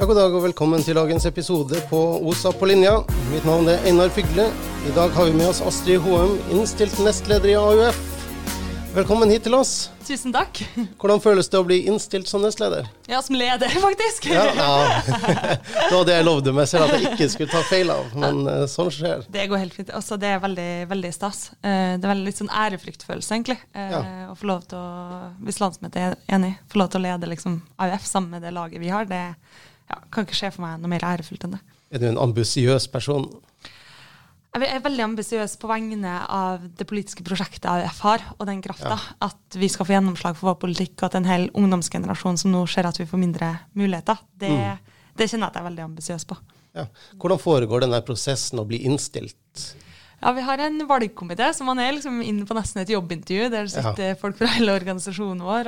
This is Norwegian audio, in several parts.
Ja, god dag og velkommen til dagens episode på OSA på linja. Mitt navn Einar Fygle. I dag har vi med oss Astrid Hoem, innstilt nestleder I AUF. Velkommen hit til oss. Tusen takk. Hvordan føles det å bli innstilt som nestleder? Ja, som leder faktisk. Ja. Det var det jeg lovde meg selv at jeg ikke skulle ta feil av, men sånn skjer. Det går helt fint. Altså, det veldig, veldig stas. Det veldig litt sånn ærefryktfølelse egentlig. Å få lov til å, hvis landsmøtet enig, få lov til å lede liksom AUF sammen med det laget vi har, det kan ikke skje for meg noe mer ærefullt enn det. Du en ambisiøs person? Jeg veldig ambisiøs på vegne av det politiske prosjektet AUF har, og den krafta, at vi skal få gjennomslag for vår politikk, og at en hel ungdomsgenerasjon som nå ser at vi får mindre muligheter, det kjenner jeg at jeg veldig ambisiøs på. Ja. Hvordan foregår denne prosessen å bli innstilt? Ja, vi har en valgkomité som man liksom inne på nesten et jobbintervju, der det sitter folk fra hele organisasjonen vår,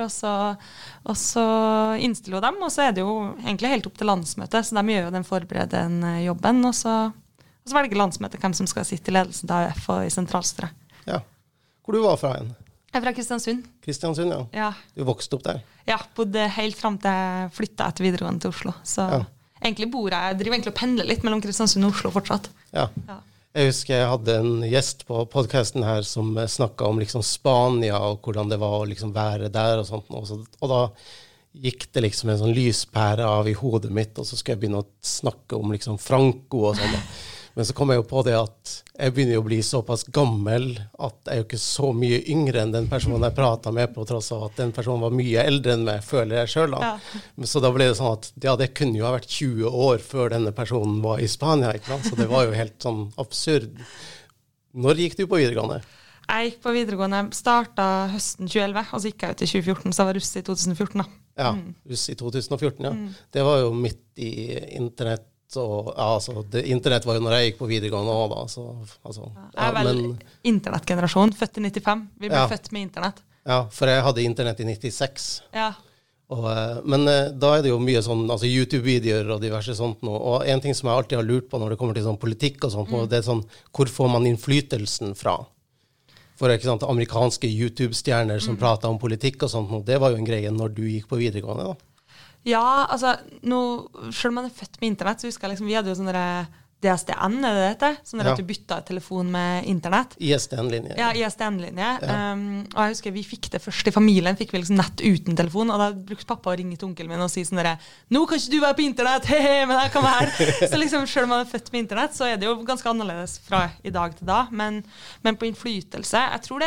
og så innstiller dem, og så det jo egentlig helt opp til landsmøtet, så de gjør jo den forberedende jobben, og så velger landsmøtet hvem som skal sitte I ledelsen til AUF og I sentralstyret. Ja. Hvor du var fra en? Jeg fra Kristiansund. Kristiansund, ja. Du vokste opp der? Ja, bodde helt frem til jeg flyttet etter videregående til Oslo. Så egentlig driver egentlig og pendler litt mellom Kristiansund og Oslo fortsatt. Ja. Jeg husker jeg hadde en gjest på podcasten her som snakket om liksom Spania og hvordan det var å liksom være der og sånt. Og da gikk det liksom en sånn lyspære av I hodet mitt, og så skal jeg begynne å snakke om liksom Franco og sånn. Men så kom jeg jo på det at jeg begynner å bli såpass gammel at jeg jo ikke så mye yngre enn den personen jeg pratet med på, tross av at den personen var mye eldre enn meg, føler jeg selv da. Så da ble det sånn at det kunne jo ha vært 20 år før denne personen var I Spania, ikke sant? Så det var jo helt sånn absurd. Når gikk du på videregående? Jeg gikk på videregående, startet høsten 2011, og så gikk jeg ut I 2014, så jeg var russ I 2014 da. Ja, russ I 2014, ja. Det var jo midt I internett. Så, internett var jo når jeg gikk på videregående også da. Jeg vel internettgenerasjon, født I 95. Vi ble født med internett. Ja, for jeg hadde internett I 96. Ja. Men da det jo mye sånn, YouTube-videoer og diverse sånt nå. Og en ting som jeg alltid har lurt på når det kommer til sånn politikk og sånt, det sånn, hvor får man innflytelsen fra? For ikke sant, amerikanske YouTube-stjerner som prater om politikk og sånt nå, det var jo en greie når du gikk på videregående da. Ja, altså, selv om man født med internett, så husker jeg liksom, vi hadde jo sånne DSDN, det dette? Sånn at du bytta telefon med internett. ISDN-linje. Ja, ISDN-linje. Og jeg husker vi fikk det først I familien, fikk vi liksom nett uten telefon, og da brukte pappa å ringe til onkelen min og si sånn der, nå kan ikke du være på internett, hehe, men jeg kan være. Så liksom, selv om man født med internett, så det jo ganske annerledes fra I dag til da, men på innflytelse,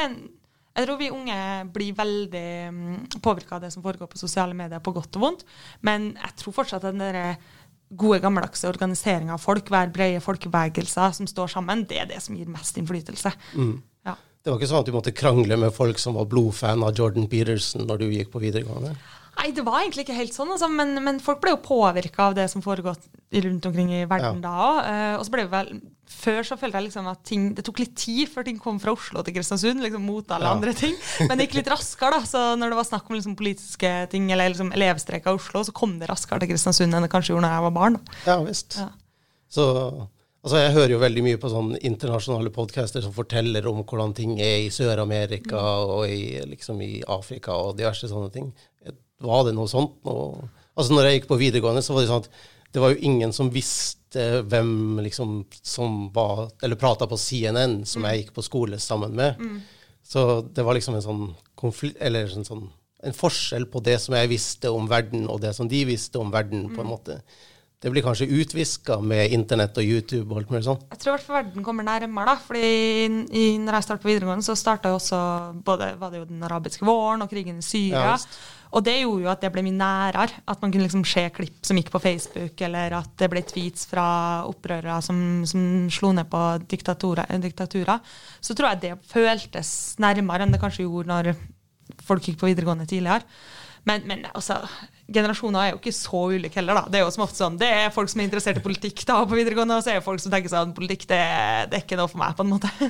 jeg tror vi unge blir veldig påvirket av det som foregår på sosiale medier på godt og vondt, men jeg tror fortsatt at den der gode gammeldagse organiseringen av folk, hver brede folkebevegelser som står sammen, det det som gir mest innflytelse. Ja. Det var ikke sånn at du måtte krangle med folk som var blodfan av Jordan Peterson når du gikk på videregående? Nei, det var egentlig ikke helt sånn, altså, men folk ble jo påvirket av det som foregått rundt omkring I verden da også. Og så ble det vel, før så følte jeg liksom at det tok litt tid før ting kom fra Oslo til Kristiansund, liksom mot alle andre ting. Men det gikk litt raskere da, så når det var snakk om liksom politiske ting, eller liksom elevstreker I Oslo, så kom det raskere til Kristiansund enn det kanskje gjorde når jeg var barn. Ja, visst. Ja. Så jeg hører jo veldig mye på sånne internasjonale podcaster som forteller om hvordan ting I Sør-Amerika og liksom I Afrika og diverse sånne ting. Var det noe sånt? Altså når jeg gikk på videregående, så var det sånn at det var jo ingen som visste hvem liksom som var, eller pratet på CNN som jeg gikk på skole sammen med. Så det var liksom en sånn konflikt, eller en forskjell på det som jeg visste om verden og det som de visste om verden på en måte. Det blir kanskje utvisket med internett og YouTube og alt mulig sånn. Jeg tror at verden kommer nærmere da, fordi når jeg startet på videregående så startet jo også, var det jo den arabiske våren og krigen I Syria, og det gjorde jo at det ble mye nærere, at man kunne liksom se klipp som gikk på Facebook, eller at det ble tweets fra opprørere som slo ned på diktaturer. Så tror jeg det føltes nærmere enn det kanskje gjorde når folk gikk på videregående tidligere. Men altså, generasjoner jo ikke så ulike heller da. Det jo som ofte sånn, det folk som interessert I politikk da på videregående, og så det folk som tenker seg at politikk, det ikke noe for meg på en måte.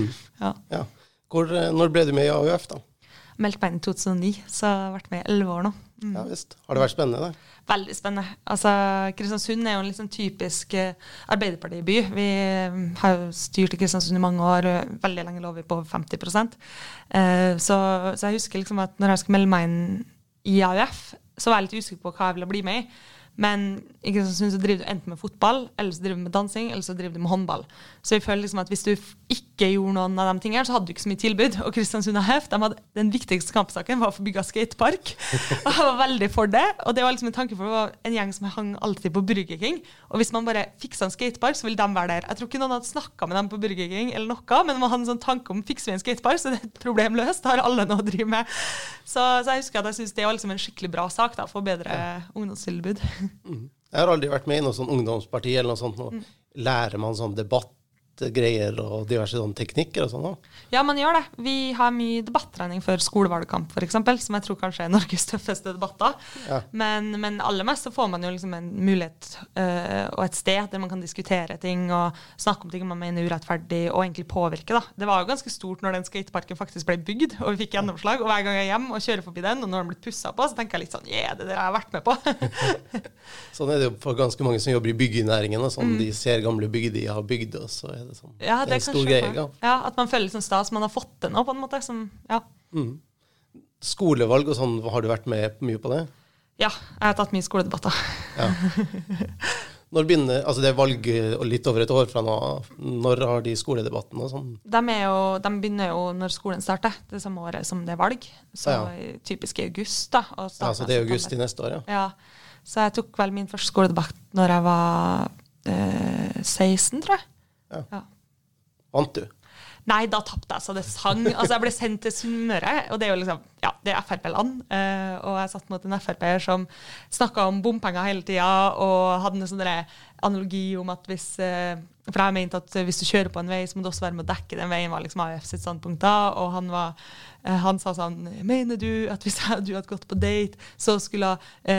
Ja. Når ble du med I AUF da? Meldt meg inn I 2009, så jeg har vært med I 11 år nå. Ja, visst. Har det vært spennende da? Veldig spennende. Altså, Kristiansund jo en litt sånn typisk Arbeiderpartiby. Vi har jo styrt I Kristiansund I mange år, veldig lenge lå vi på 50%. Så jeg husker liksom at når jeg skulle melde meg inn I AUF, så var jeg litt usikker på hva jeg ville bli med I. Men ikke sant, så driver du enten med fotball, eller så driver du med dansing, eller så driver du med håndball. Så jeg føler liksom at hvis du ikke gjorde noen av de tingene, så hadde du ikke så mye tilbud. Og Kristiansund AF, den viktigste kampsaken var å få bygget skatepark. Og jeg var veldig for det. Og det var liksom en tanke for det var en gjeng som hang alltid på Burger King. Og hvis man bare fikset en skatepark, så ville de være der. Jeg tror ikke noen hadde snakket med dem på Burger King eller noe, men man hadde en sånn tanke om fikser vi en skatepark, så det er et problem løst. Det har alle noe å drive med. Så jeg husker at jeg synes det var liksom en skikkelig bra sak da, for bedre ungdomstilbud. Jeg har aldri vært med i noe sånn ungdomsparti eller noe sånt. Nå lærer man sånn debattgreier og diverse sånne teknikker og sånn. Ja, man gjør det. Vi har mye debattrening for skolevalgkamp, for eksempel, som jeg tror kanskje er Norges tøffeste debatter. Ja. Men aller mest så får man jo liksom en mulighet og et sted der man kan diskutere ting og snakke om ting man mener urettferdig og egentlig påvirke. Da. Det var jo ganske stort når den skateparken faktisk ble bygd, og vi fikk gjennomslag. Og hver gang jeg er hjemme og kjører forbi den, og når den blir pusset på, så tenker jeg litt sånn, det der har jeg vært med på. Sånn er det jo for ganske mange som jobber i byggenæringen, og sånn, de ser gamle bygg de har bygd, og så er det sånn. Ja, det er en stor greie. Ja, at man føler liksom stas, man har fått det nå på en måte. Som, ja. Skolevalg og sånn, har du vært med mye på det? Ja, jeg har tatt mye skoledebatter. Ja. Når begynner, altså det er valg litt over et år fra nå, når har de skoledebattene og sånn? De begynner jo når skolen starter, det samme året som det er valg. Så typisk i august da. Ja, så det er august i neste år, ja. Så jeg tok vel min første skoledebatt når jeg var 16, tror jeg. Ja. Vant du? Nei, da tappte jeg så det sang. Altså, jeg ble sendt til Sunnmøre, og det er jo liksom, det er FRP-land. Og jeg satt mot en FRP-er som snakket om bompenger hele tiden, og hadde en sånn analogi om at hvis, for jeg mente at hvis du kjører på en vei, så må du også være med å dekke den veien, var liksom AUF sitt standpunkt da, og han sa sånn, mener du at hvis du hadde gått på date, så skulle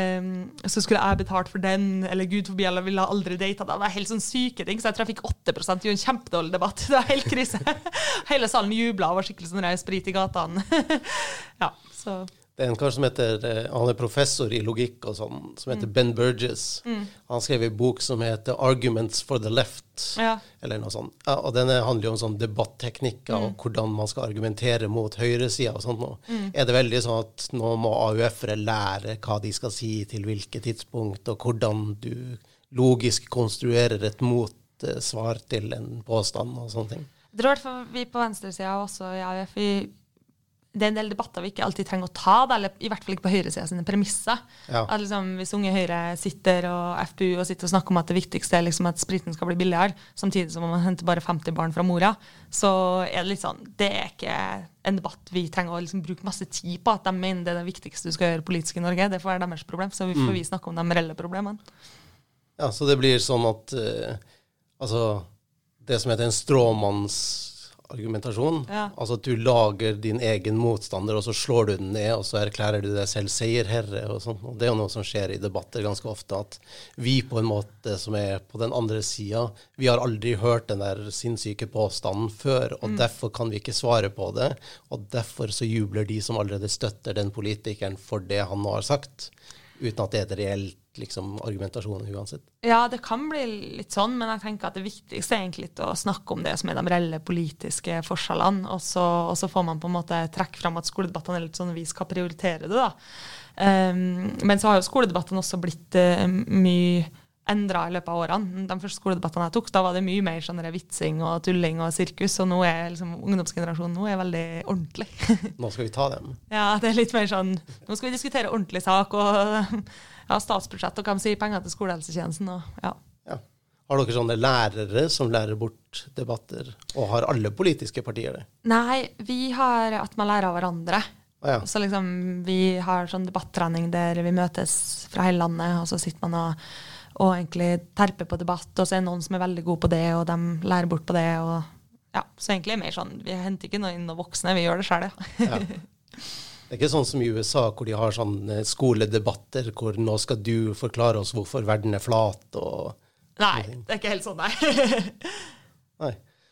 jeg betalt for den, eller Gud forbi, eller ville aldri date. Det var helt sånn syke ting, så jeg tror jeg fikk 8%, det var en kjempedårlig debatt. Det var helt krise. Hele salen jublet og var skikkelig sånn sprit i gatan. Ja, så... Det er en kar som heter, han er professor i logikk og sånn, som heter Ben Burgess. Han skrev en bok som heter Arguments for the Left, eller noe sånt. Ja, og den handler jo om sånn debatteknikker og hvordan man skal argumentere mot høyresiden og sånt nå. Er det veldig sånn at nå må AUF-ere lære hva de skal si til hvilket tidspunkt, og hvordan du logisk konstruerer et motsvar til en påstand og sånne ting? Jeg tror i hvert fall vi på venstresiden også i AUF, det er en del debatter vi ikke alltid trenger å ta, eller i hvert fall ikke på høyresiden sine premisser. Ja. At liksom, hvis Unge Høyre sitter og FPU og sitter og snakker om at det viktigste er liksom at spriten skal bli billigere, samtidig som man henter bare 50 barn fra Moria, så er det litt sånn, det er ikke en debatt vi trenger å liksom bruke masse tid på, at de mener det er det viktigste du skal gjøre politisk i Norge. Det får være deres problem, så får vi snakke om de reelle problemene. Ja, så det blir sånn at altså, det som heter en stråmanns argumentasjon. Ja. Altså at du lager din egen motstander, og så slår du den ned, og så erklærer du deg selv seierherre og sånt. Og det er jo noe som skjer i debatter ganske ofte, at vi på en måte som er på den andre siden, vi har aldri hørt den der sinnssyke påstanden før, og derfor kan vi ikke svare på det, og derfor så jubler de som allerede støtter den politikeren for det han har sagt, uten at det er et reelt liksom, argumentasjon uansett. Ja, det kan bli litt sånn, men jeg tenker at det viktigste er egentlig å snakke om det som er de reelle politiske forskjellene, og så får man på en måte trekke frem at skoledebattene er litt sånn, vi skal prioritere det da. Men så har jo skoledebattene også blitt mye endret i løpet av årene. De første skoledebattene jeg tok, da var det mye mer sånn vitsing og tulling og sirkus, og nå er liksom ungdomsgenerasjonen nå er veldig ordentlig. Nå skal vi ta dem. Ja, det er litt mer sånn, nå skal vi diskutere ordentlig sak, og statsbudsjett, og hva de sier penger til skolehelsetjenesten. Og, ja. Har dere sånne lærere som lærer bort debatter, og har alle politiske partier det? Nei, vi har at man lærer av hverandre. Så liksom, vi har sånn debattrening der vi møtes fra hele landet, og så sitter man og egentlig terper på debatt, og så er det noen som er veldig god på det, og de lærer bort på det, og ja, så egentlig er det mer sånn, vi henter ikke noe inn noen voksne, vi gjør det selv, ja. Det er ikke sånn som i USA, hvor de har sånne skoledebatter, hvor nå skal du forklare oss hvorfor verden er flat, og... Nei, det er ikke helt sånn, nei. Nei.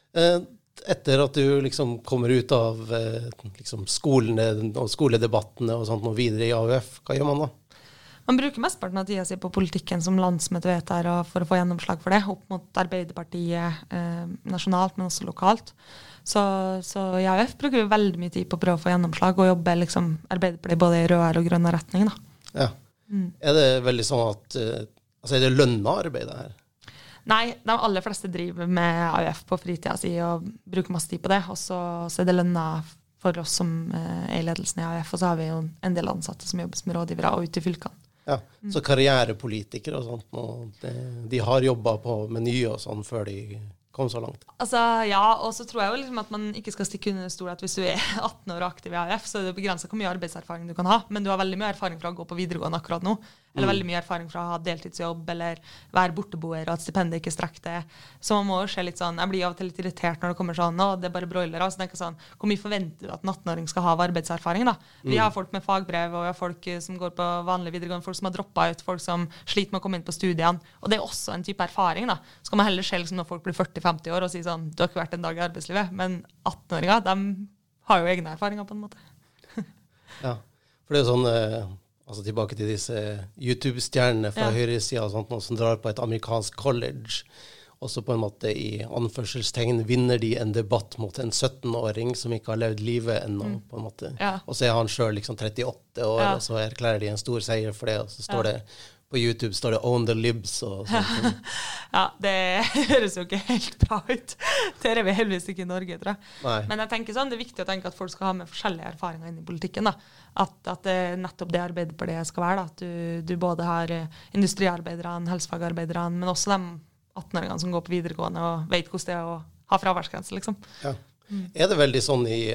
Etter at du liksom kommer ut av liksom skolene og skoledebattene og sånt, og videre i AUF, hva gjør man da? Man bruker mestparten av tida si på politikken som landsmøte vedtar, og for å få gjennomslag for det, opp mot Arbeiderpartiet nasjonalt, men også lokalt. Så i AUF bruker vi veldig mye tid på å prøve å få gjennomslag, og jobbe liksom Arbeiderpartiet både i rødere og grønne retning. Da. Ja. Er det veldig sånn at Altså, det lønna arbeid det her? Nei, de aller fleste driver med AUF på fritida si og bruker masse tid på det. Og så det lønna for oss som i ledelsen i AUF, og så har vi jo en del ansatte som jobber som rådgivere og ute i fylkene. Ja, så karrierepolitikere og sånt, og de har jobbet på Meny og sånn før de kom så langt. Altså, ja, og så tror jeg jo liksom at man ikke skal stikke under stol at hvis du 18 år og aktiv i AUF, så det begrenset hvor mye arbeidserfaring du kan ha, men du har veldig mye erfaring fra å gå på videregående akkurat nå, eller veldig mye erfaring fra å ha deltidsjobb, eller være borteboer, og at stipendet ikke strekker det. Så man må jo se litt sånn, jeg blir av og til litt irritert når det kommer sånn, det bare broilere, så tenker jeg sånn, hvor mye forventer du at en 18-åring skal ha av arbeidserfaring da? Vi har folk med fagbrev, og vi har folk som går på vanlig videregående, folk som har droppet ut, folk som sliter med å komme inn på studiene, og det også en type erfaring da. Så kan man heller se liksom, når folk blir 40-50 år og si sånn, du har ikke vært en dag i arbeidslivet, men 18-åringer, de har jo egne erfaringer på en måte. Ja, for det er sånn, altså tilbake til disse YouTube-stjernene fra høyresiden og sånt, noen som drar på et amerikansk college, og så på en måte i anførselstegn vinner de en debatt mot en 17-åring som ikke har levd livet ennå, på en måte. Ja. Og så er han selv liksom 38 år, og så erklærer de en stor seier for det, og så står det på YouTube står det «Own the libs» og sånt. Ja, det høres jo ikke helt bra ut. Det er vi heldigvis ikke i Norge, tror jeg. Nei. Men jeg tenker sånn, det er viktig å tenke at folk skal ha med forskjellige erfaringer inn i politikken. Da. At det nettopp det Arbeiderpartiet skal være. Da. At du både har industriarbeiderne, helsefagarbeiderne, men også de 18-åringene som går på videregående og vet hvordan det er å ha fraværsgrense, liksom. Ja. Er det veldig sånn i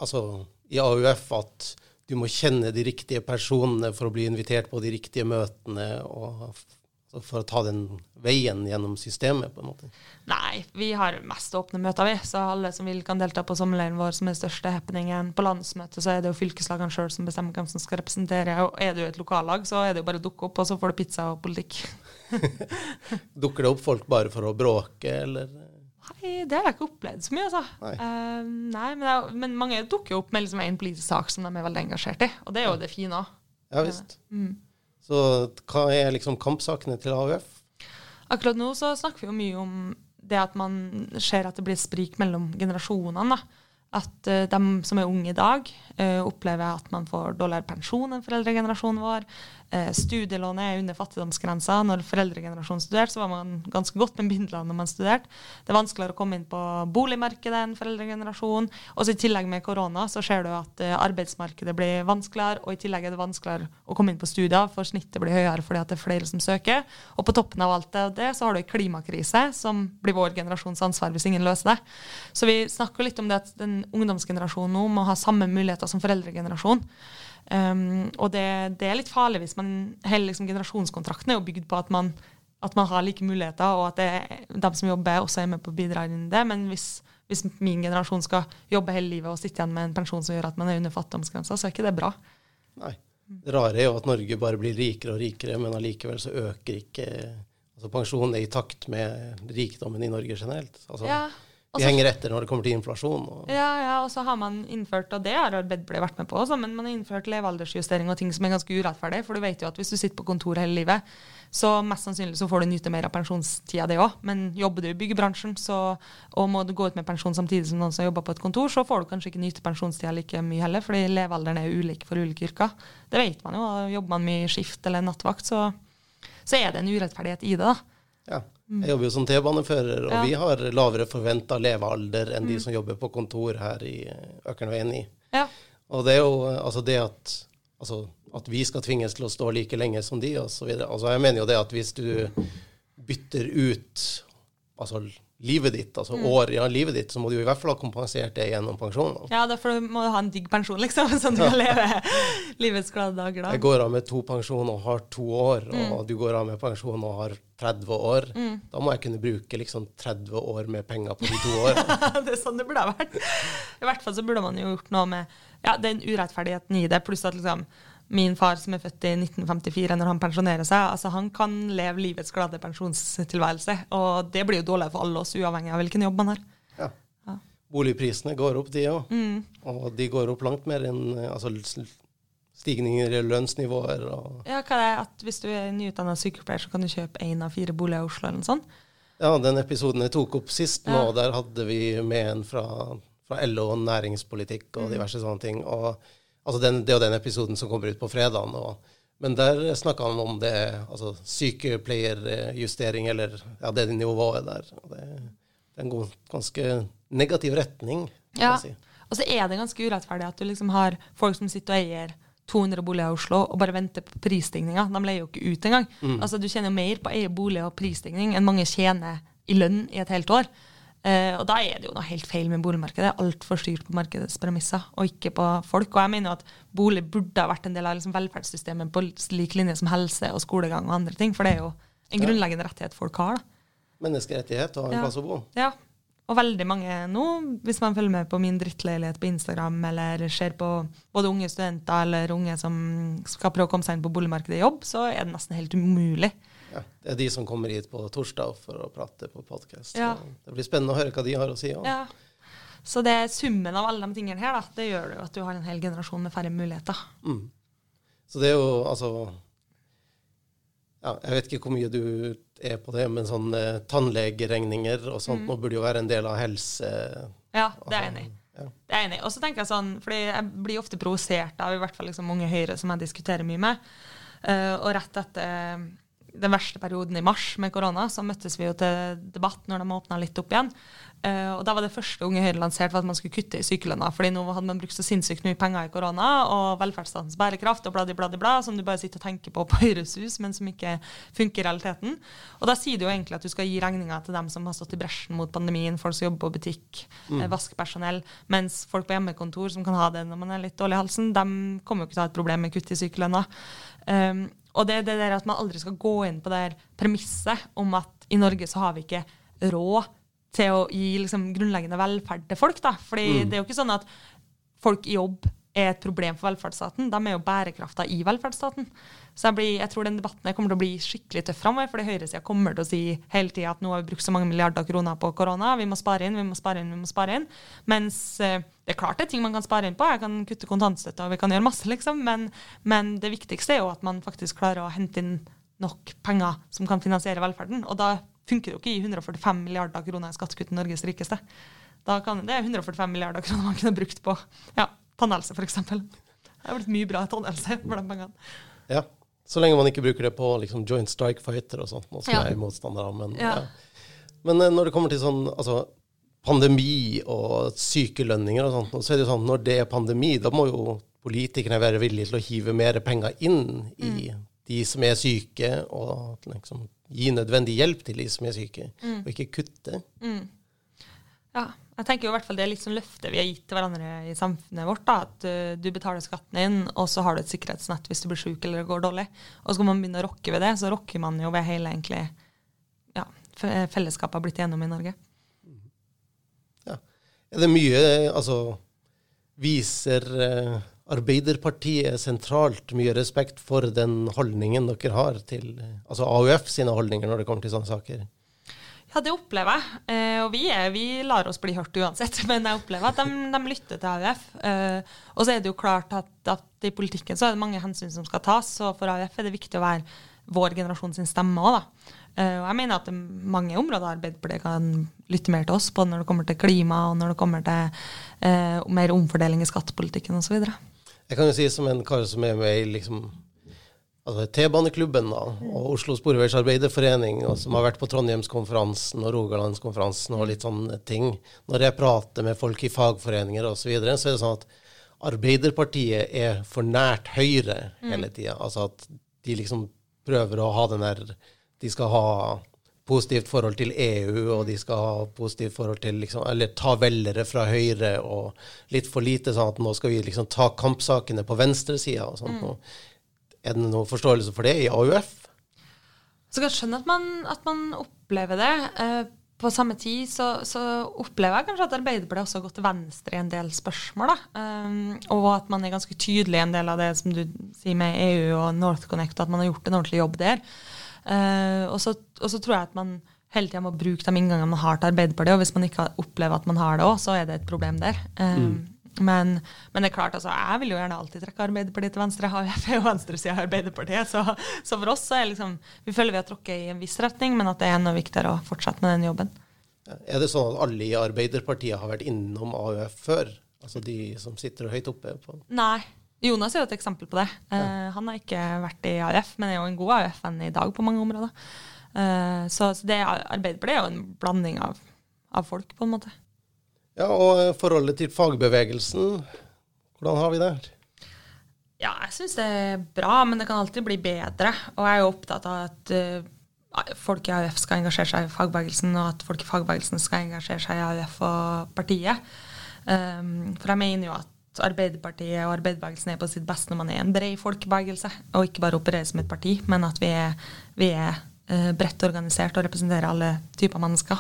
AUF at du må kjenne de riktige personene for å bli invitert på de riktige møtene, og for å ta den veien gjennom systemet, på en måte? Nei, vi har mest åpne møter, så alle som vil kan delta på sommerleiren vår, som er største happeningen. På landsmøtet så er det jo fylkeslagene selv som bestemmer hvem som skal representere, og er det jo et lokallag, så er det jo bare å dukke opp, og så får du pizza og politikk. Dukker det opp folk bare for å bråke, eller? Nei, det har jeg ikke opplevd så mye, altså. Nei, men mange dukker jo opp med liksom en politisk sak som de er veldig engasjert i, og det er jo det fine også. Ja, visst. Så hva er liksom kampsakene til AUF? Akkurat nå så snakker vi jo mye om det at man ser at det blir sprik mellom generasjonene, da. At de som er unge i dag opplever at man får dårligere pensjon enn foreldregenerasjonen vår. Studielånet er under fattigdomsgrensa. Når foreldregenerasjonen studerte, så var man ganske godt med midlene når man studerte. Det er vanskeligere å komme inn på boligmarkedet enn foreldregenerasjonen. Og så i tillegg med korona så ser du at arbeidsmarkedet blir vanskeligere, og i tillegg er det vanskeligere å komme inn på studier, for snittet blir høyere fordi at det er flere som søker. Og på toppen av alt det så har du en klimakrise som blir vår generasjons ansvar hvis ingen løser det. Så vi snakker litt om det at den ungdomsgenerasjonen nå må ha samme muligheter som foreldregenerasjon. Og det er litt farlig hvis hele liksom, generasjonskontrakten er jo bygd på at man har like muligheter, og at de som jobber også er med på å bidra inn i det. Men hvis min generasjon skal jobbe hele livet og sitte igjen med en pensjon som gjør at man er under fattigdomsgrensa, så er ikke det bra. Nei. Det rare er jo at Norge bare blir rikere og rikere, men allikevel så øker ikke pensjonen i takt med rikdommen i Norge generelt. Vi henger etter når det kommer til inflasjon. Ja, og så har man innført, og det har Arbeiderpartiet vært med på også, men man har innført levealdersjustering og ting som er ganske urettferdig, for du vet jo at hvis du sitter på kontor hele livet, så mest sannsynlig så får du nyte mer av pensjonstida det også, men jobber du i byggebransjen, og må du gå ut med pensjon samtidig som noen som jobber på et kontor, så får du kanskje ikke nyte pensjonstida like mye heller, fordi levealderen er ulik for ulike yrker. Det vet man jo, og jobber man mye i skift eller nattvakt, så er det en urettferdighet i det da. Ja. Jeg jobber jo som T-banefører, og vi har lavere forventet levealder enn de som jobber på kontor her i Økernveien 9. Ja. Og det er jo det at vi skal tvinges til å stå like lenge som de, og så videre. Jeg mener jo det at hvis du bytter ut livet ditt, år i livet ditt, så må du jo i hvert fall ha kompensert det gjennom pensjonen. Ja, derfor må du ha en digg pensjon, liksom, sånn du kan leve livets glade dager da. Jeg går av med 2 pensjoner og har 2 år, og du går av med pensjon og har 30 år. Da må jeg kunne bruke liksom 30 år med penger på de 2 årene. Det er sånn det burde ha vært. I hvert fall så burde man jo gjort noe med den urettferdigheten i det, pluss at liksom min far som er født i 1954 når han pensjonerer seg, han kan leve livets glade pensjonstilværelse, og det blir jo dårlig for alle oss, uavhengig av hvilken jobb man har. Ja. Boligprisene går opp, de også. Og de går opp langt mer enn stigninger i lønnsnivåer. Ja, hva er det at hvis du er nyutdannet sykepleier, så kan du kjøpe 1 av 4 boliger i Oslo eller noe sånt? Ja, den episoden jeg tok opp sist nå, der hadde vi med en fra LO og næringspolitikk og diverse sånne ting, og det er jo den episoden som kommer ut på fredagen, og Men der snakket han om det, altså sykepleierjustering, eller det nivået der. Det er en ganske negativ retning, kan Ja, man si. og så det ganske urettferdig at du liksom har folk som sitter og eier 200 boliger i Oslo og bare venter på prisstigninga. De leier jo ikke ut engang. Altså, du tjener jo mer på å eie bolig og prisstigning enn mange tjener i lønn i et helt år. Og da det jo noe helt feil med boligmarkedet. Det alt for styrt på markedets premisser, og ikke på folk. Og jeg mener jo at bolig burde ha vært en del av liksom velferdssystemet på lik linje som helse og skolegang og andre ting, for det jo en grunnleggende rettighet folk har. Da. Menneskerettighet og en plass å bo. Ja, og veldig mange nå, hvis man følger med på min drittleilighet på Instagram, eller ser på både unge studenter eller unge som skal prøve å komme seg inn på boligmarkedet i jobb, så det nesten helt umulig. Ja, det de som kommer hit på torsdag for å prate på podcast. Ja. Det blir spennende å høre hva de har å si. Ja. Så det summen av alle de tingene her, da, det gjør det jo at du har en hel generasjon med færre muligheter. Så det jo, altså, jeg vet ikke hvor mye du på det, men sånn tannlegeregninger og sånt, nå burde jo være en del av helse. Ja, det jeg enig i. Det jeg enig i. Og så tenker jeg sånn, fordi jeg blir ofte provosert av i hvert fall liksom unge Høyre som jeg diskuterer mye med, og rett etter den verste perioden i mars med korona, så møttes vi jo til debatt når de åpnet litt opp igjen. Og da var det første Unge Høyre lansert for at man skulle kutte i sykelønna, fordi nå hadde man brukt så sinnssykt mye penger i korona, og velferdsstatens bærekraft, og bladibladibla, som du bare sitter og tenker på Høyres hus, men som ikke funker i realiteten. Og da sier du jo egentlig at du skal gi regninger til dem som har stått i bresjen mot pandemien, folk som jobber på butikk, vaskepersonell, mens folk på hjemmekontor som kan ha det når man litt dårlig i halsen, de kommer jo ikke til å ha et problem med kutt i sykelønna. Og det der at man aldri skal gå inn på det premisset om at i Norge så har vi ikke råd til å gi liksom grunnleggende velferd til folk, da. Fordi det jo ikke sånn at folk i jobb et problem for velferdsstaten. De jo bærekrafta i velferdsstaten. Så jeg tror den debatten kommer til å bli skikkelig tøff fremover, fordi høyresiden kommer til å si hele tiden at nå har vi brukt så mange milliarder kroner på korona, vi må spare inn, vi må spare inn, vi må spare inn. Mens det klart det ting man kan spare inn på. Jeg kan kutte kontantstøtte, og vi kan gjøre masse, liksom. Men det viktigste jo at man faktisk klarer å hente inn nok penger som kan finansiere velferden. Og da funker det jo ikke i 145 milliarder kroner i skattekutt til Norges rikeste. Da kan det 145 milliarder kroner man kunne brukt på tannhelse, for eksempel. Det har blitt mye bra tannhelse for de pengene. Ja, så lenge man ikke bruker det på liksom, joint strike fighter og sånt, noe som jeg motstander av. Men når det kommer til sånn, altså, pandemi og sykelønninger og sånt, så det jo sånn, når det pandemi, da må jo politikerne være villige til å hive mer penger inn i de som syke, og liksom, gi nødvendig hjelp til de som syke, og ikke kutte. Ja, jeg tenker jo i hvert fall det litt sånn løfte vi har gitt til hverandre i samfunnet vårt, da, at du betaler skatten inn, og så har du et sikkerhetsnett hvis du blir syk eller går dårlig. Og så skal man begynne å rokke ved det, så rokker man jo ved hele egentlig, fellesskapet har blitt gjennom i Norge. Ja, det mye, altså, viser Arbeiderpartiet sentralt mye respekt for den holdningen dere har til, altså AUF sine holdninger når det kommer til sånne saker? Ja, det opplever jeg. Og vi lar oss bli hørt uansett, men jeg opplever at de lytter til AUF. Og så det jo klart at i politikken så det mange hensyn som skal tas, og for AUF det viktig å være vår generasjon sin stemme også, da. Og jeg mener at det mange områder Arbeiderpartiet kan lytte mer til oss på når det kommer til klima, og når det kommer til mer omfordeling i skattepolitikken og så videre. Jeg kan jo si som en kar som med i liksom altså T-baneklubben da, og Oslo Sporveis Arbeiderforening, og som har vært på Trondheimskonferansen og Rogalandskonferansen og litt sånne ting. Når jeg prater med folk i fagforeninger og så videre, så det sånn at Arbeiderpartiet for nært Høyre hele tiden. Altså at de liksom prøver å ha den der, de skal ha positivt forhold til EU, og de skal ha positivt forhold til, liksom, eller ta velgere fra Høyre, og litt for lite sånn at nå skal vi liksom ta kampsakene på venstresiden og sånt noe. Det noen forståelse for det i AUF? Så jeg kan skjønne at man opplever det. På samme tid så opplever jeg kanskje at Arbeiderpartiet også har gått til venstre i en del spørsmål. Og at man ganske tydelig i en del av det som du sier med EU og NorthConnect, at man har gjort en ordentlig jobb der. Og så tror jeg at man hele tiden må bruke de inngangene man har til Arbeiderpartiet, og hvis man ikke opplever at man har det også, så det et problem der. Men det klart, altså, jeg vil jo gjerne alltid trekke Arbeiderpartiet til venstre. Jeg jo venstresiden av Arbeiderpartiet, så for oss så liksom, vi føler vi har tråkket i en viss retning, men at det enda viktigere å fortsette med den jobben. Ja, det sånn at alle i Arbeiderpartiet har vært innom AUF før? Altså de som sitter høyt oppe på? Nei, Jonas er jo et eksempel på det. Han har ikke vært i AUF, men er jo en god AUF-venn i dag på mange områder. Så det Arbeiderpartiet er jo en blanding av folk, på en måte. Ja, og forholdet til fagbevegelsen, hvordan har vi det? Ja, jeg synes det er bra, men det kan alltid bli bedre. Og jeg er jo opptatt av at folk i AUF skal engasjere seg i fagbevegelsen, og at folk i fagbevegelsen skal engasjere seg i AUF og partiet. For jeg mener jo at Arbeiderpartiet og arbeiderbevegelsen er på sitt beste når man er en bred folkebevegelse, og ikke bare opererer som et parti, men at vi er bredt organisert og representerer alle typer mennesker.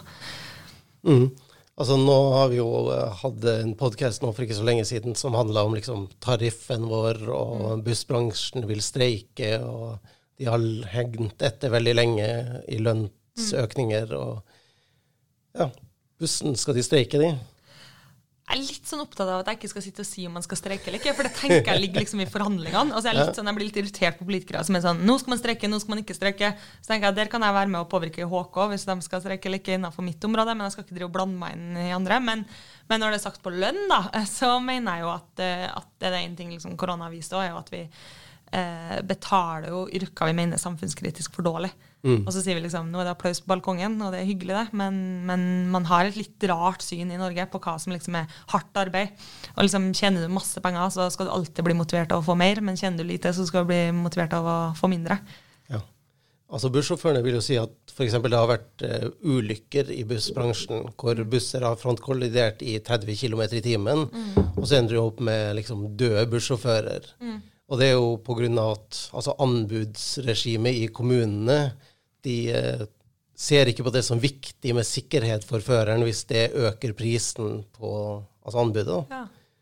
Altså nå har vi jo hatt en podcast nå for ikke så lenge siden som handlet om liksom tariffen vår, og bussbransjen vil streike, og de har hengt etter veldig lenge i lønnsøkninger, og ja, bussen skal de streike de. Jeg er litt sånn opptatt av at jeg ikke skal sitte og si om man skal streike eller ikke, for det tenker jeg ligger liksom i forhandlingene. Og så er jeg blir litt irritert på politikere som er sånn, nå skal man streike, nå skal man ikke streike. Så tenker jeg, der kan jeg være med å påvirke HK hvis de skal streike eller ikke innenfor mitt område, men jeg skal ikke drive og blande meg inn i andre. Men når det er sagt på lønn da, så mener jeg jo at det er en ting liksom korona viste også, er jo at vi betaler jo yrker vi mener samfunnskritisk for dårlig. Og så sier vi liksom, nå er det applaus på balkongen, og det er hyggelig det, men man har et litt rart syn i Norge på hva som liksom er hardt arbeid. Og liksom tjener du masse penger, så skal du alltid bli motivert av å få mer, men tjener du lite, så skal du bli motivert av å få mindre. Ja, altså bussjåførene vil jo si at for eksempel det har vært ulykker i bussbransjen, hvor busser har frontkollidert i 30 km i timen, og så ender du opp med liksom døde bussjåfører. Og det er jo på grunn av at altså anbudsregimet i kommunene, de ser ikke på det som viktig med sikkerhet for føreren hvis det øker prisen på altså anbudet. Ja.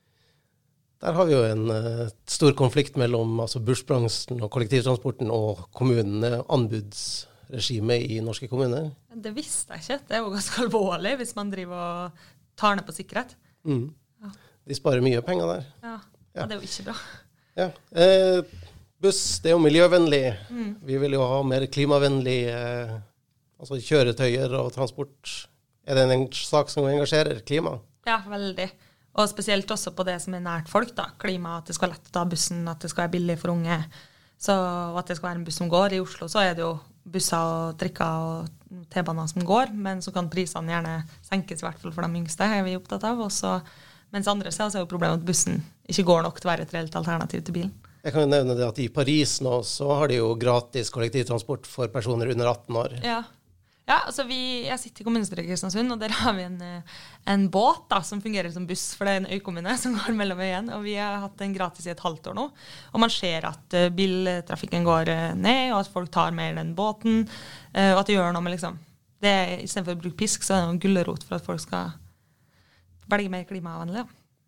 Der har vi jo en stor konflikt mellom altså bussbransjen og kollektivtransporten og kommunene, anbudsregimet i norske kommuner. Det visste jeg ikke. Det er jo ganske alvorlig hvis man driver og tar ned på sikkerhet. Ja. De sparer mye penger der. Ja, det er jo ikke bra. Ja, buss, det er jo miljøvennlig. Vi vil jo ha mer klimavennlig altså kjøretøyer og transport. Er det en sak som engasjerer klima? Ja, veldig. Og spesielt også på det som er nært folk da. Klima, at det skal være lett å ta bussen, at det skal være billig for unge, og at det skal være en buss som går. I Oslo så er det jo busser og trikker og T-baner som går, men så kan prisene gjerne senkes i hvert fall for de yngste, er vi opptatt av. Også mens andre ser så er jo problemet at bussen ikke går nok til å være et reelt alternativ til bilen. Jeg kan jo nevne det at i Paris nå så har de jo gratis kollektivtransport for personer under 18 år. Ja, altså jeg sitter i kommunestyret i Kristiansund, og der har vi en båt da, som fungerer som buss, for det er en øykommune som går mellom øyene, og vi har hatt den gratis i et halvt år nå. Og man ser at biltrafikken går ned, og at folk tar mer den båten, og at det gjør noe med liksom, det i stedet for å bruke pisk, så er det noen gullerot for at folk skal velge mer klimavennlig.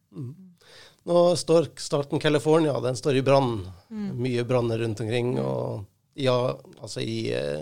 Nå står staten California, den står i brann. Mye branner rundt omkring. Og ja, altså i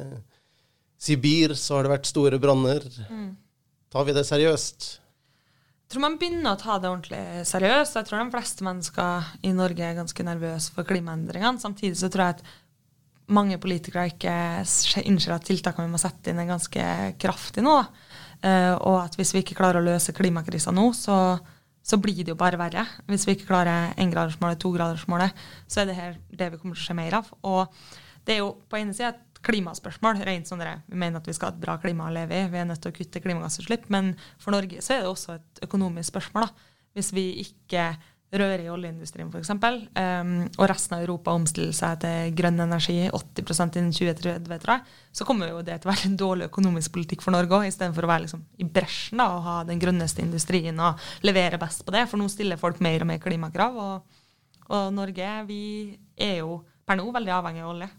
Sibir så har det vært store branner. Tar vi det seriøst? Jeg tror man begynner å ta det ordentlig seriøst. Jeg tror de fleste mennesker i Norge er ganske nervøse for klimaendringene. Samtidig så tror jeg at mange politikere ikke innser at tiltakene vi må sette inn er ganske kraftig nå. Og at hvis vi ikke klarer å løse klimakrisen nå, så blir det jo bare verre. Hvis vi ikke klarer 1-gradersmålet, 2-gradersmålet, så er det her det vi kommer til å se mer av. Og det er jo på ene siden et klimaspørsmål, rent sånn det. Vi mener at vi skal ha et bra klima å leve i, vi er nødt til å kutte klimagassutslipp, men for Norge så er det også et økonomisk spørsmål da. Hvis vi ikke rører i oljeindustrien for eksempel, og resten av Europa omstiller seg til grønn energi 80% innen 2030, tror jeg, så kommer jo det til å være en dårlig økonomisk politikk for Norge også, i stedet for å være liksom i bresjen da, og ha den grønneste industrien og levere best på det, for nå stiller folk mer og mer klimakrav, og Norge, vi er jo per nå veldig avhengig av olje,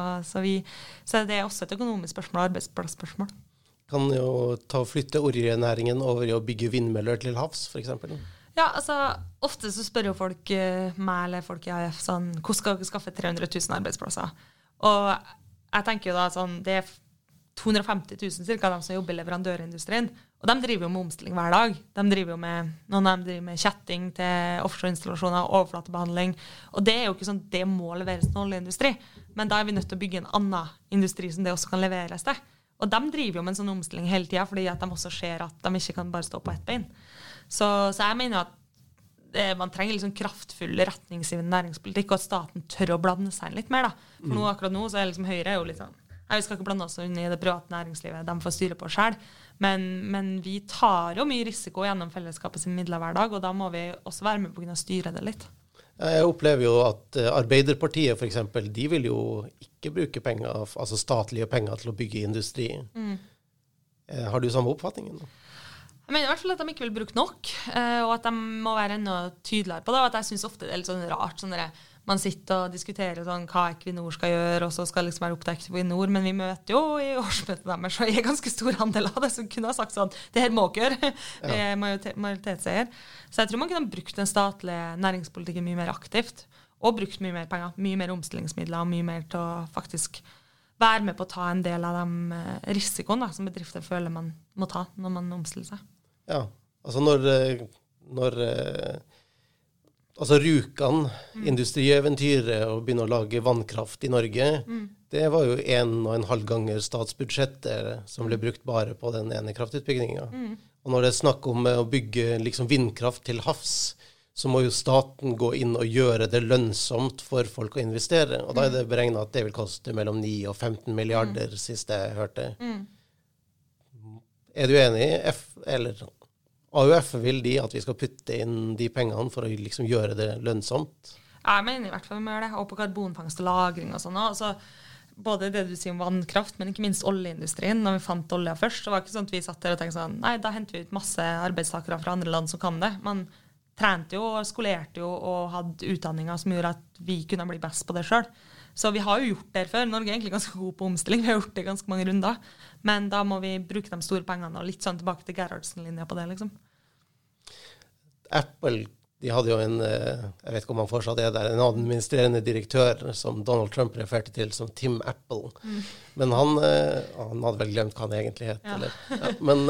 så det er også et økonomisk spørsmål, arbeidsplassspørsmål. Kan jo flytte oljenæringen over i å bygge vindmøller til havs, for eksempel? Ja, altså, ofte så spør jo folk meg eller folk i AF sånn, hvordan skal dere skaffe 300 000 arbeidsplasser? Og jeg tenker jo da sånn, det er 250 000 cirka de som jobber i leverandørindustrien, og de driver jo med omstilling hver dag. Noen av dem driver med kjetting til offshoreinstallasjoner, overflatebehandling, og det er jo ikke sånn, det må leveres til oljeindustri, men da er vi nødt til å bygge en annen industri som det også kan leveres til. Og de driver jo med en sånn omstilling hele tiden, fordi at de også ser at de ikke kan bare stå på ett bein. Så jeg mener at man trenger liksom kraftfull retningsgivende næringspolitikk, og at staten tør å blande seg inn litt mer da. For nå, akkurat nå så liksom Høyre jo litt sånn, vi skal ikke blande oss inn i det private næringslivet, de får styre på selv, men vi tar jo mye risiko gjennom fellesskapet sin midler hver dag, og da må vi også være med på å kunne styre det litt. Jeg opplever jo at Arbeiderpartiet for eksempel, de vil jo ikke bruke penger, altså statlige penger til å bygge industri. Har du samme oppfatningen da? Jeg mener i hvert fall at de ikke vil bruke nok, og at de må være enda tydeligere på det, og at jeg synes ofte det er litt sånn rart, sånn der, man sitter og diskuterer sånn, hva Equinor skal gjøre, og så skal liksom være oppdekket på Equinor, men vi møter jo i årsmøtet deres, så er ganske stor andel av det som kunne ha sagt sånn, det her må ikke gjøre, majoritetseier. Så jeg tror man kunne ha brukt den statlige næringspolitikken mye mer aktivt, og brukt mye mer penger, mye mer omstillingsmidler, og mye mer til å faktisk være med på å ta en del av de risikoene som bedrifter føler man må ta når man omstiller seg. Ja, altså når altså Rjukan, industrieventyret og begynne å lage vannkraft i Norge, det var jo 1,5 ganger statsbudsjettet som ble brukt bare på den ene kraftutbyggingen. Og når det er snakk om å bygge liksom vindkraft til havs, så må jo staten gå inn og gjøre det lønnsomt for folk å investere. Og da er det beregnet at det vil koste mellom 9 og 15 milliarder, sist jeg hørte. Er du enig eller AUF vil de at vi skal putte inn de pengene for å liksom gjøre det lønnsomt? Jeg mener i hvert fall vi må gjøre det, og på karbonfangst og lagring og sånn. Altså, både det du sier om vannkraft, men ikke minst oljeindustrien. Når vi fant olja først, så var det ikke sånn at vi satt der og tenkte sånn, nei, da henter vi ut masse arbeidstakere fra andre land som kan det. Man trente jo og skolerte jo og hadde utdanninger som gjorde at vi kunne bli best på det selv. Så vi har jo gjort det før. Norge er egentlig ganske god på omstilling. Vi har gjort det ganske mange runder. Men da må vi bruke de store pengene og litt sånn tilbake til Gerhardsen-linja på det, liksom. Apple, de hadde jo jeg vet ikke om han fortsatt er der, en administrerende direktør som Donald Trump refererte til som Tim Apple. Men han hadde vel glemt hva han egentlig het. Ja. Ja, men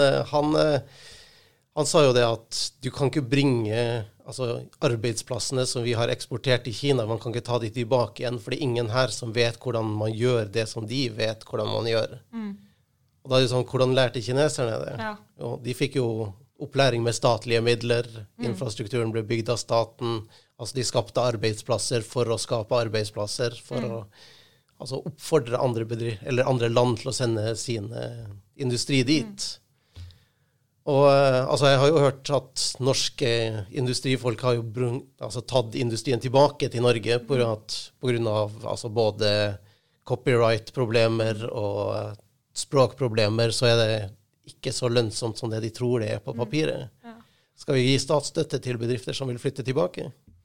han sa jo det at du kan ikke bringe arbeidsplassene som vi har eksportert i Kina, man kan ikke ta de tilbake igjen, for det er ingen her som vet hvordan man gjør det som de vet hvordan man gjør. Og da er det sånn, hvordan lærte kineserne det? Ja. Jo, de fikk jo opplæring med statlige midler, infrastrukturen ble bygd av staten, altså de skapte arbeidsplasser for å skape arbeidsplasser, for å oppfordre andre land til å sende sin industri dit. Og jeg har jo hørt at norske industrifolk har jo tatt industrien tilbake til Norge på grunn av både copyright-problemer og språkproblemer, så er det ikke så lønnsomt som det de tror det er på papiret. Ja. Skal vi gi statsstøtte til bedrifter som vil flytte tilbake?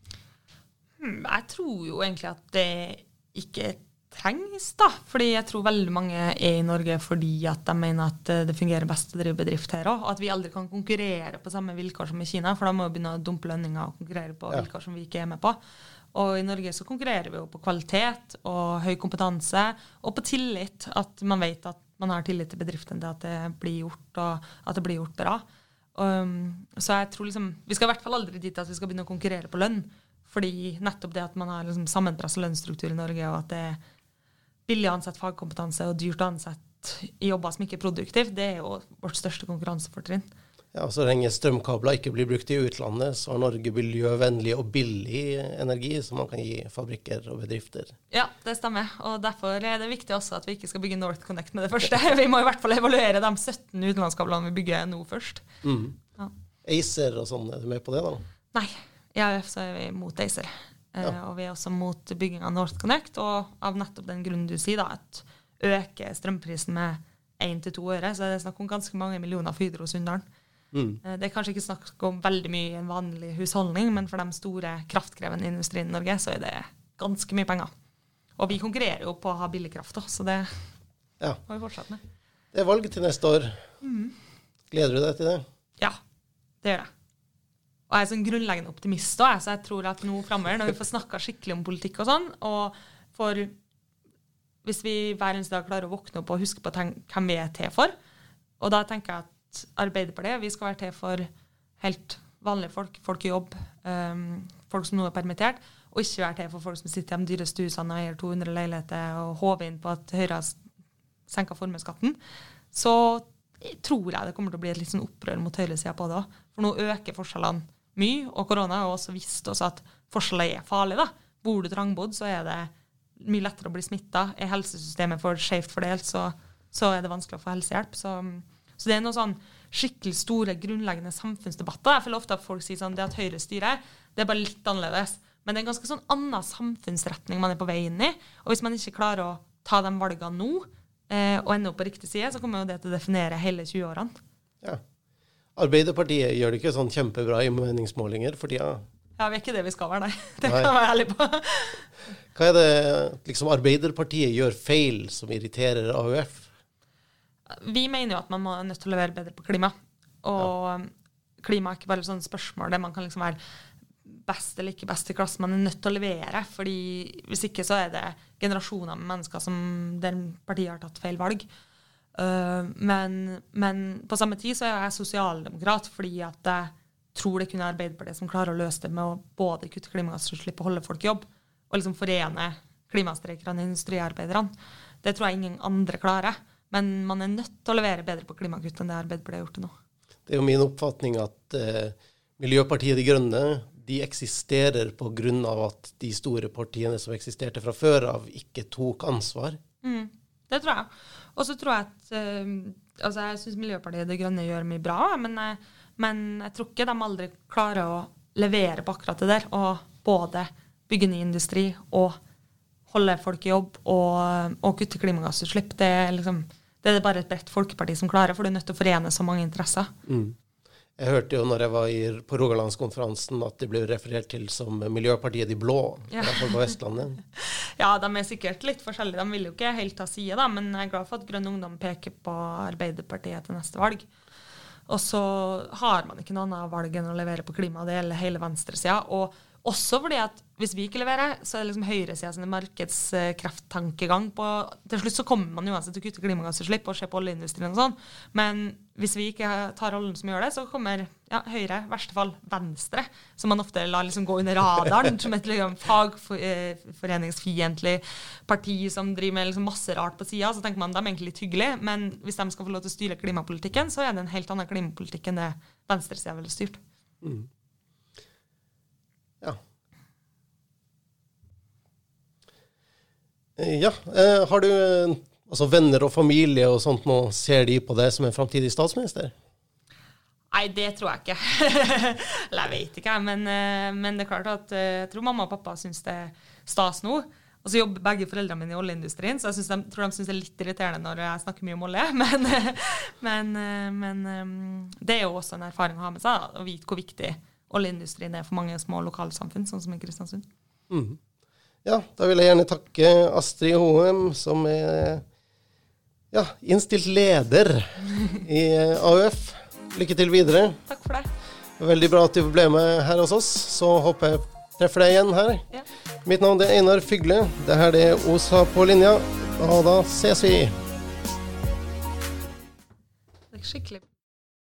Jeg tror jo egentlig at det ikke trengs da, fordi jeg tror veldig mange er i Norge fordi at de mener at det fungerer best å drive bedrift her også, og at vi aldri kan konkurrere på samme vilkår som i Kina, for da må vi begynne å dumpe lønninger og konkurrere på vilkår som vi ikke er med på. Og i Norge så konkurrerer vi jo på kvalitet og høy kompetanse, og på tillit, at man vet at man har tillit til bedriften til at det blir gjort, og at det blir gjort bra. Så jeg tror liksom, vi skal i hvert fall aldri dit at vi skal begynne å konkurrere på lønn, fordi nettopp det at man har liksom sammenpresset lønnsstruktur i Norge, og at det er billig å ansette fagkompetanse og dyrt å ansette i jobber som ikke er produktiv, det er jo vårt største konkurransefortrinn. Ja, så lenge strømkabler ikke blir brukt i utlandet, så har Norge miljøvennlig og billig energi som man kan gi fabrikker og bedrifter. Ja, det stemmer. Og derfor er det viktig også at vi ikke skal bygge NorthConnect med det første. Vi må i hvert fall evaluere de 17 utenlandskablene vi bygger nå først. Ja. Acer og sånn, er du med på det da? Nei, i AUF så er vi mot Acer. Og vi er også mot bygging av NorthConnect, og av nettopp den grunnen du sier da, at øke strømprisen med 1-2 øre, så er det snakk om ganske mange millioner for Hydro Sunndalen. Det er kanskje ikke snakk om veldig mye i en vanlig husholdning, men for de store kraftkrevende industrien i Norge så er det ganske mye penger. Og vi konkurrerer jo på å ha billig kraft, så det må vi fortsette med. Det er valget til neste år. Gleder du deg til det? Ja, det gjør jeg. Og jeg er sånn grunnleggende optimist da, så jeg tror at nå fremover, når vi får snakket skikkelig om politikk og sånn, og hvis vi hver eneste dag klarer å våkne opp og huske på hvem vi er til for, og da tenker jeg at Arbeiderpartiet, vi skal være til for helt vanlige folk i jobb, folk som nå er permittert, og ikke være til for folk som sitter i de dyreste husene og eier 200 leiligheter og håver inn på at Høyre har senket formuesskatten, så tror jeg det kommer til å bli et litt sånn opprør mot høyresiden på det også. For nå øker forskjellene mye, og korona har også vist oss at forskjeller er farlig da. Bor du trangbodd, så er det mye lettere å bli smittet. Er helsesystemet for skjevt fordelt, så er det vanskelig å få helsehjelp. Så det er noen sånn skikkelig store, grunnleggende samfunnsdebatter. Jeg føler ofte at folk sier sånn, det at Høyre styrer, det er bare litt annerledes. Men det er en ganske sånn annen samfunnsretning man er på vei inn i. Og hvis man ikke klarer å ta de valgene nå, og ende opp på riktig side, så kommer jo det til å definere hele 20-årene. Ja. Arbeiderpartiet gjør det ikke sånn kjempebra i meningsmålinger for tida. Ja, vi er ikke det vi skal være, nei. Det kan jeg være ærlig på. Hva er det liksom Arbeiderpartiet gjør feil som irriterer AUF? Vi mener jo at man må nødt til å levere bedre på klima. Og klima er ikke bare sånne spørsmål der man kan liksom være best eller ikke best i klassen. Man er nødt til å levere, fordi hvis ikke så er det generasjoner med mennesker der partiet har tatt feil valg. Men på samme tid så er jeg sosialdemokrat, fordi at jeg tror det kunne Arbeiderpartiet som klarer å løse det med å både kutte klimagassutslipp og holde folk i jobb, og liksom forene klimastreikerne og industriarbeiderne. Det tror jeg ingen andre klarer. Men man er nødt til å levere bedre på klimakutt enn det Arbeiderpartiet har gjort det nå. Det er jo min oppfatning at Miljøpartiet De Grønne, de eksisterer på grunn av at de store partiene som eksisterte fra før av ikke tok ansvar. Det tror jeg. Og så tror jeg at jeg synes Miljøpartiet De Grønne gjør mye bra, men jeg tror ikke de aldri klarer å levere på akkurat det der, og både bygge ny industri og holde folk i jobb og kutte klimagassutslipp. Det er bare et bredt folkeparti som klarer, for det er nødt til å forene så mange interesser. Jeg hørte jo når jeg var på Rogalandskonferansen at det ble referert til som Miljøpartiet De Blå, i hvert fall på Vestlandet. Ja, de er sikkert litt forskjellige. De vil jo ikke helt ta side, da, men jeg er glad for at Grønn Ungdom peker på Arbeiderpartiet til neste valg. Og så har man ikke noe annet valg enn å levere på klima. Det gjelder hele venstresiden. Og også fordi at hvis vi ikke leverer, så er det liksom høyresiden sin markedskrefttankegang på. Til slutt så kommer man uansett til å kutte klimagassutslipp og se på oljeindustrien og sånn. Men hvis vi ikke tar rollen som gjør det, så kommer Høyre, i verste fall venstre, som man ofte lar liksom gå under radaren, som et liksom, fagforeningsfiendtlig parti som driver med liksom masse rart på siden. Så tenker man de er egentlig litt hyggelige, men hvis de skal få lov til å styre klimapolitikken, så er det en helt annen klimapolitikk enn det venstresiden ville styrt. Ja, har du venner og familie og sånt nå, ser de på det som en fremtidig statsminister? Nei, det tror jeg ikke. Eller jeg vet ikke, men det er klart at jeg tror mamma og pappa synes det er stas nå. Og så jobber begge foreldrene mine i oljeindustrien, så jeg tror de synes det er litt irriterende når jeg snakker mye om olje. Men det er jo også en erfaring å ha med seg, å vite hvor viktig oljeindustrien er for mange små lokalsamfunn, sånn som i Kristiansund. Ja, da vil jeg gjerne takke Astrid Hoem, som er innstilt leder i AUF. Lykke til videre. Takk for det. Veldig bra at du ble med her hos oss. Så håper jeg treffer deg igjen her. Ja. Mitt navn er Einar Fygle. Dette er OSA på linja. Og da ses vi. Det er skikkelig.